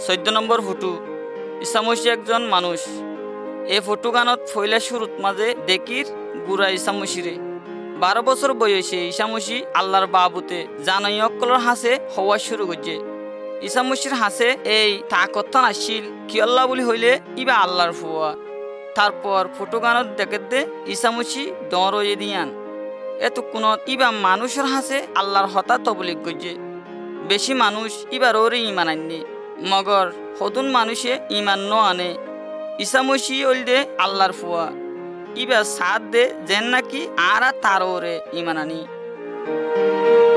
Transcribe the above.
14 photo ইসামসি একজন মানুষ। এই ফটো গানত ফইলা শুরুত মাঝে দেখির গুড়া ইসামসিরে 12 বছর বয়সে ইসামসি আল্লাহর বাবুতে জানাই অকলর হাসে হওয়া শুরু করছে। ইসামসির হাসে এই তাকত্তান আসিল কি আল্লাহ বলি হইলে ইবা আল্লাহর ফুয়া। তারপর ফটো গানত দেখে দে ইসামসি দঁড়য়ে দিয়ান এতক্ষণত ইবা মানুষের হাসে আল্লাহর হতা তবলিক করছে। বেশি মানুষ ইবার ওরে ইমান আননি, মগর হতুন মানুষে ইমান ন আনে। ইসামসি ওলদে আল্লাহর ফুয়া ইবা সাথ দে যেন নাকি আর তার ওরে ইমান আনি।